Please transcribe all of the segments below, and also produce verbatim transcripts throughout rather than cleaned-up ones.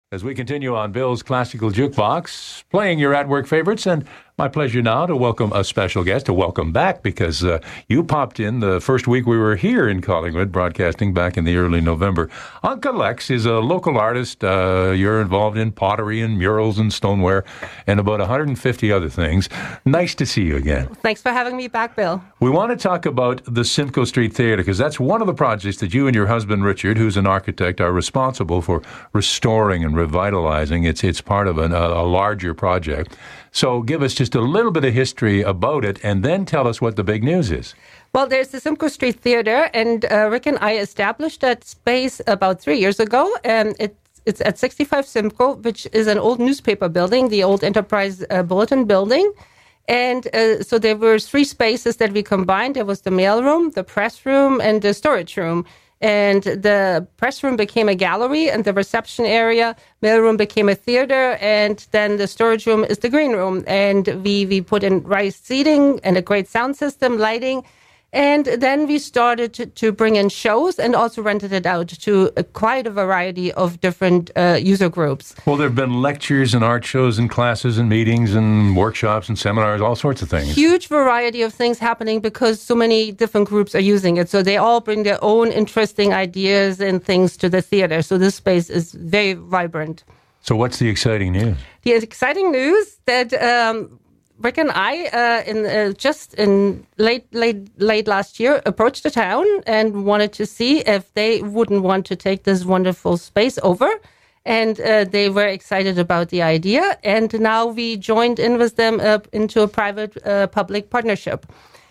As we continue on Bill's Classical Jukebox, playing your at-work favorites, and my pleasure now to welcome a special guest, to welcome back, because uh, you popped in the first week we were here in Collingwood, broadcasting back in the early November. Uncle Lex is a local artist. Uh, you're involved in pottery and murals and stoneware and about one hundred fifty other things. Nice to see you again. Thanks for having me back, Bill. We want to talk about the Simcoe Street Theatre, because that's one of the projects that you and your husband, Richard, who's an architect, are responsible for restoring and revitalizing. It's, it's part of an, a, a larger project. So give us just a little bit of history about it, and then tell us what the big news is. Well, there's the Simcoe Street Theatre, and uh, Rick and I established that space about three years ago. And it, it's at sixty-five Simcoe, which is an old newspaper building, the old Enterprise uh, Bulletin building. And uh, so there were three spaces that we combined. There was the mail room, the press room, and the storage room. And the press room became a gallery, and the reception area, mail room became a theater, and then the storage room is the green room. And we, we put in raised seating and a great sound system, lighting. And then we started to, to bring in shows and also rented it out to a, quite a variety of different uh, user groups. Well, there have been lectures and art shows and classes and meetings and workshops and seminars, all sorts of things. Huge variety of things happening because so many different groups are using it. So they all bring their own interesting ideas and things to the theater. So this space is very vibrant. So what's the exciting news? The exciting news that um, Rick and I, uh, in uh, just in late, late, late last year, approached the town and wanted to see if they wouldn't want to take this wonderful space over. And uh, they were excited about the idea. And now we joined in with them uh, into a private-public uh, partnership.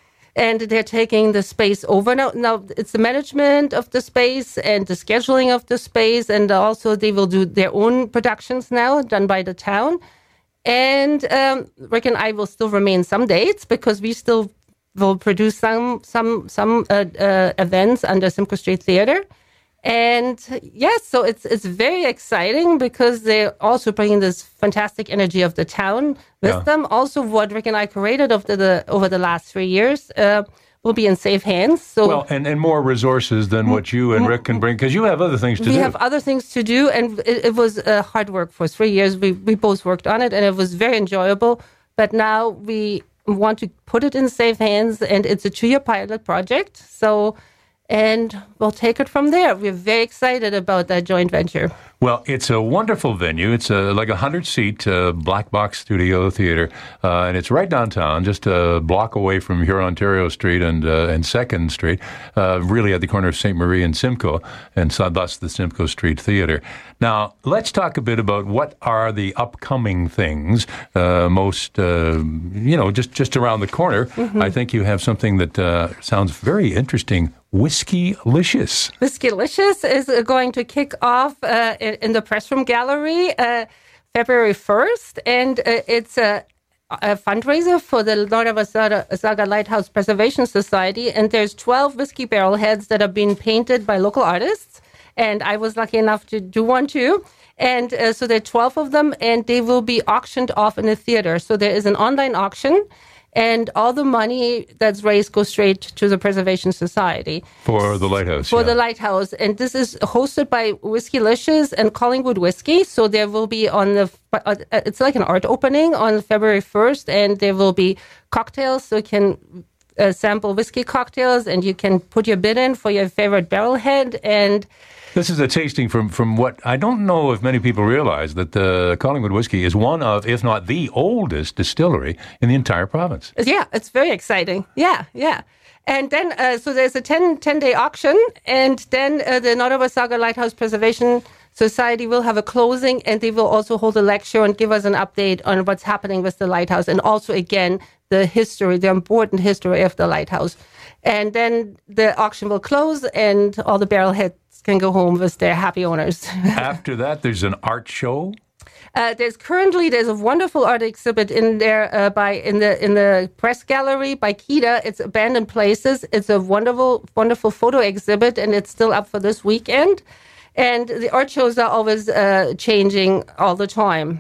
And they're taking the space over. Now, now, it's the management of the space and the scheduling of the space. And also they will do their own productions now, done by the town. And um, Rick and I will still remain some dates because we still will produce some some some uh, uh, events under Simcoe Street Theatre. And yes, so it's it's very exciting because they're also bringing this fantastic energy of the town with yeah. them. Also, what Rick and I created over the over the last three years uh, will be in safe hands. So well, and, and more resources than what you and Rick can bring, because you have other things to we do. We have other things to do, and it, it was uh, hard work for three years. We we both worked on it, and it was very enjoyable. But now we want to put it in safe hands, and it's a two-year pilot project. So. And we'll take it from there. We're very excited about that joint venture. Well, it's a wonderful venue. It's a, like a hundred-seat uh, black box studio theater, uh, and it's right downtown, just a block away from Huron-Ontario Street and uh, and Second Street, uh, really at the corner of Saint Marie and Simcoe, and so thus the Simcoe Street Theater. Now, let's talk a bit about what are the upcoming things, uh, most, uh, you know, just, just around the corner. Mm-hmm. I think you have something that uh, sounds very interesting. Whiskey-licious. Whiskey-licious is going to kick off uh, in the Press Room Gallery uh, February first, and uh, it's a, a fundraiser for the North Wasaga Lighthouse Preservation Society, and there's twelve whiskey barrel heads that are being painted by local artists, and I was lucky enough to do one too. And uh, so there are twelve of them, and they will be auctioned off in the theater. So there is an online auction, and all the money that's raised goes straight to the Preservation Society. For the Lighthouse. For yeah. the Lighthouse. And this is hosted by Whiskey-licious and Collingwood Whiskey. So there will be on the, uh, it's like an art opening on February first, and there will be cocktails, so you can uh, sample whiskey cocktails, and you can put your bid in for your favorite barrelhead. And this is a tasting from, from what I don't know if many people realize, that the Collingwood Whiskey is one of, if not the oldest distillery in the entire province. Yeah, it's very exciting. Yeah, yeah. And then, uh, so there's a ten, ten-day auction, and then uh, the North Wasaga Lighthouse Preservation Society will have a closing, and they will also hold a lecture and give us an update on what's happening with the lighthouse, and also, again, the history, the important history of the lighthouse. And then the auction will close, and all the barrelheads can go home with their happy owners. After that, there's an art show. Uh, there's currently there's a wonderful art exhibit in there uh, by in the in the press gallery by Kita. It's Abandoned Places. It's a wonderful wonderful photo exhibit, and it's still up for this weekend. And the art shows are always uh, changing all the time.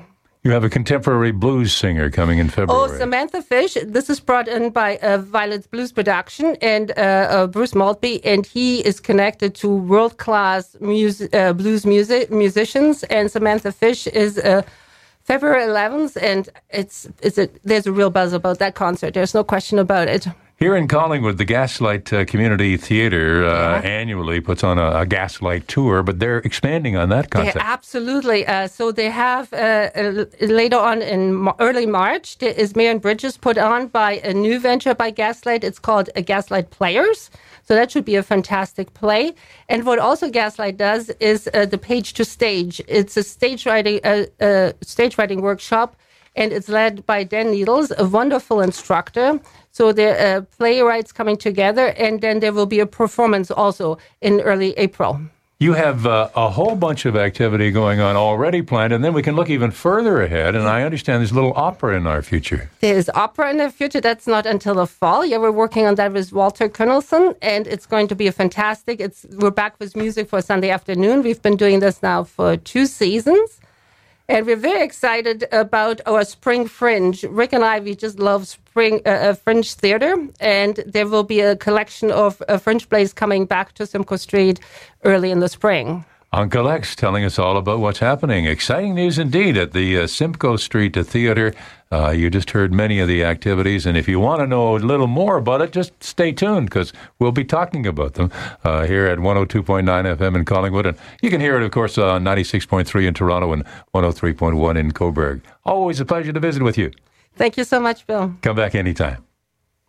You have a contemporary blues singer coming in February. Oh, Samantha Fish. This is brought in by uh, Violet's Blues Production and uh, uh, Bruce Maltby, and he is connected to world-class music, uh, blues music musicians. And Samantha Fish is uh, February eleventh, and it's it's a, there's a real buzz about that concert. There's no question about it. Here in Collingwood, the Gaslight uh, Community Theatre uh, yeah. annually puts on a, a Gaslight tour, but they're expanding on that concept. Yeah, absolutely. Uh, so they have, uh, uh, later on in ma- early March, there is Marion Bridges put on by a new venture by Gaslight. It's called uh, Gaslight Players. So that should be a fantastic play. And what also Gaslight does is uh, the Page to Stage. It's a stage writing, uh, uh, stage writing workshop, and it's led by Dan Needles, a wonderful instructor. So the uh, playwrights coming together, and then there will be a performance also in early April. You have uh, a whole bunch of activity going on already planned, and then we can look even further ahead, and I understand there's a little opera in our future. There's opera in the future. That's not until the fall. Yeah, we're working on that with Walter Kunnelson, and it's going to be a fantastic. It's We're back with music for Sunday afternoon. We've been doing this now for two seasons. And we're very excited about our Spring Fringe. Rick and I, we just love spring uh, Fringe theater. And there will be a collection of uh, Fringe plays coming back to Simcoe Street early in the spring. Uncle X telling us all about what's happening. Exciting news indeed at the uh, Simcoe Street Theater. Uh, you just heard many of the activities, and if you want to know a little more about it, just stay tuned, because we'll be talking about them uh, here at one oh two point nine F M in Collingwood. And you can hear it, of course, on ninety-six point three in Toronto and one oh three point one in Cobourg. Always a pleasure to visit with you. Thank you so much, Bill. Come back anytime.